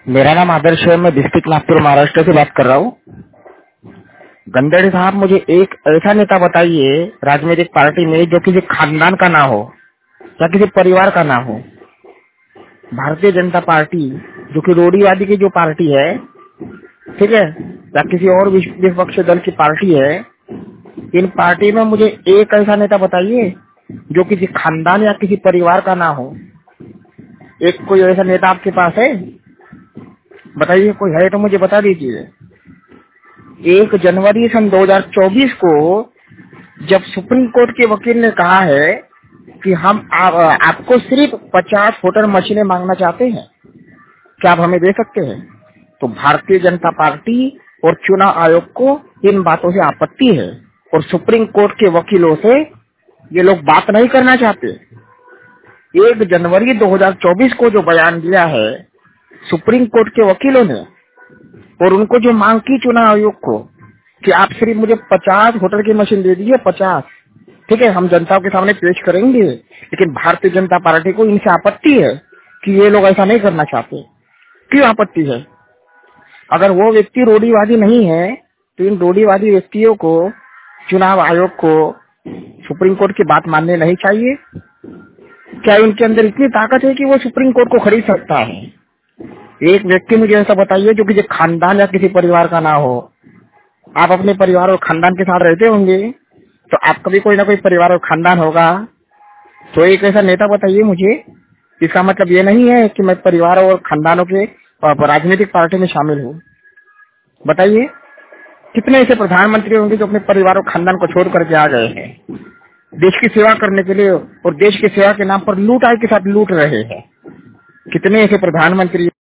मेरा नाम आदर्श है। मैं डिस्ट्रिक्ट नागपुर महाराष्ट्र से बात कर रहा हूँ। गंदड़ी साहब, मुझे एक ऐसा नेता बताइए राजनीतिक पार्टी में जो किसी खानदान का ना हो या किसी परिवार का ना हो। भारतीय जनता पार्टी जो कि रूढ़िवादी की जो पार्टी है, ठीक है, या किसी और विपक्षी दल की पार्टी है, इन पार्टी में मुझे एक ऐसा नेता बताइए जो किसी खानदान या किसी परिवार का ना हो। एक कोई ऐसा नेता आपके पास है? बताइए, कोई है तो मुझे बता दीजिए। 1 जनवरी सन 2024 को जब सुप्रीम कोर्ट के वकील ने कहा है कि हम आपको सिर्फ 50 वोटर मशीनें मांगना चाहते हैं, क्या आप हमें दे सकते हैं? तो भारतीय जनता पार्टी और चुनाव आयोग को इन बातों से आपत्ति है और सुप्रीम कोर्ट के वकीलों से ये लोग बात नहीं करना चाहते। 1 जनवरी 2024 को जो बयान दिया है सुप्रीम कोर्ट के वकीलों ने और उनको जो मांग की चुनाव आयोग को कि आप सिर्फ मुझे 50 वोटर की मशीन दे दीजिए, 50, ठीक है, हम जनता के सामने पेश करेंगे। लेकिन भारतीय जनता पार्टी को इनसे आपत्ति है कि ये लोग ऐसा नहीं करना चाहते। क्यों आपत्ति है? अगर वो व्यक्ति रूढ़िवादी नहीं है तो इन रूढ़िवादी व्यक्तियों को चुनाव आयोग को सुप्रीम कोर्ट की बात मानने नहीं चाहिए? क्या उनके अंदर इतनी ताकत है कि वो सुप्रीम कोर्ट को खरीद सकता है? एक व्यक्ति मुझे ऐसा बताइए जो किसी खानदान या किसी परिवार का ना हो। आप अपने परिवार और खानदान के साथ रहते होंगे, तो आपका भी कोई ना कोई परिवार और खानदान होगा। तो एक ऐसा नेता बताइए मुझे। इसका मतलब ये नहीं है कि मैं परिवार और खानदानों के राजनीतिक पार्टी में शामिल हूँ। बताइए, कितने ऐसे प्रधानमंत्री होंगे जो अपने परिवार और खानदान को छोड़ करके आ गए हैं देश की सेवा करने के लिए, और देश की सेवा के नाम पर लूटाई के साथ लूट रहे हैं। कितने ऐसे प्रधानमंत्री